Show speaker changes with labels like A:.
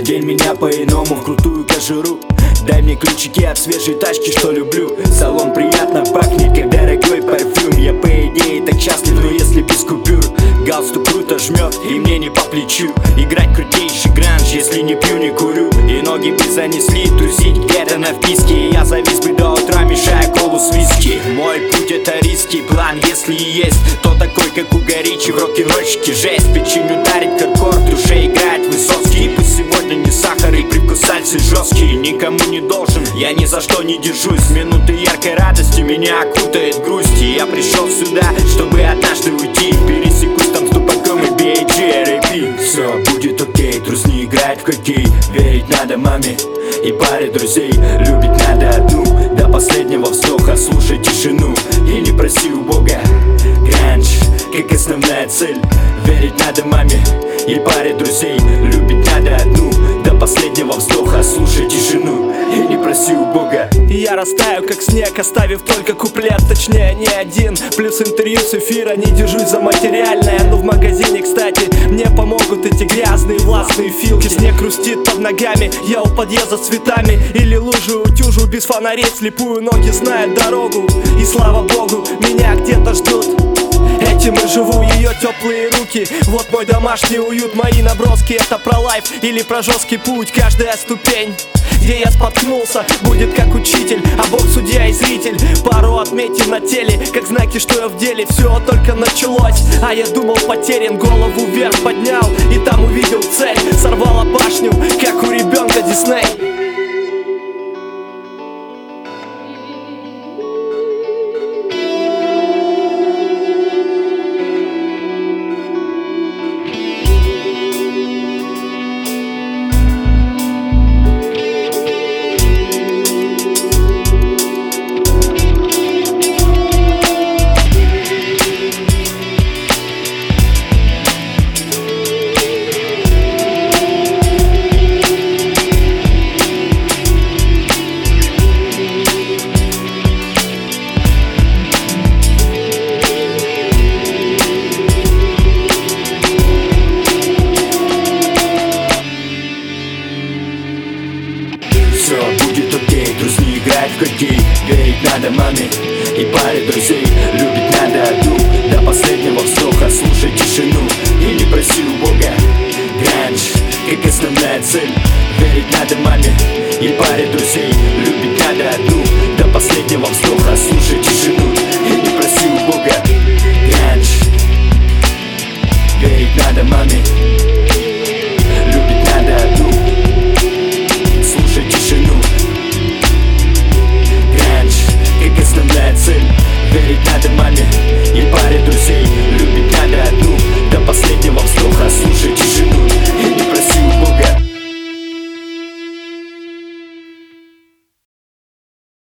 A: Одень меня по-иному в крутую кожуру. Дай мне ключики от свежей тачки, что люблю. Салон приятно пахнет, как дорогой парфюм. Я по идее так счастлив, но если без купюр. Галстук круто жмет, и мне не по плечу играть крутейший гранж, если не пью, не курю. И ноги бы занесли тусить где-то на вписке. И я завис бы до утра, мешая колу с виски. Мой путь это риски, план если и есть, то такой, как у Горичи в рок-н-рольщике. Жесть, печень ударит, хардкор, в душе играет Высоцкий. Пусть сегодня не сахар и привкус сальсы жесткий. Никому не должен, я ни за что не держусь. Минуты яркой радости меня окутает грусть. И я пришел сюда, чтобы однажды уйти. Пересекусь там с тупаком и B.I.G.R.A.P. Все будет окей, трус не играет в хоккей. Верить надо маме и паре друзей. Любить надо одну, до последнего вздоха. Слушай тишину и не проси у Бога. Гранж, как основная цель. Верить надо маме и паре друзей. Любить надо одну, до последнего вздоха. Слушай тишину и не проси у Бога.
B: Я растаю как снег, оставив только куплет, точнее не один. Плюс интервью с эфира, не держусь за материальное. Но в магазине, кстати, мне помогут эти грязные властные филки. Снег хрустит под ногами, я у подъезда с цветами. Или лужи утюжу без фонарей, слепую ноги знают дорогу. И слава богу, меня где-то ждут. Этим и живу, ее теплые руки. Вот мой домашний уют, мои наброски. Это про лайф или про жесткий путь. Каждая ступень, где я споткнулся, будет как учитель, а Бог судья и зритель. Пару отметин на теле, как знаки, что я в деле. Все только началось, а я думал потерян. Голову вверх поднял и там увидел цель. Сорвала башню, как у ребенка Дисней.
A: Все будет окей, трус не играет в хоккей. Верить надо маме и паре друзей. Любить надо одну, до последнего вздоха. Слушай тишину и не проси у Бога. Гранж, как основная цель. Верить надо маме и паре друзей. Любить надо одну, до последнего вздоха. Слушай тишину.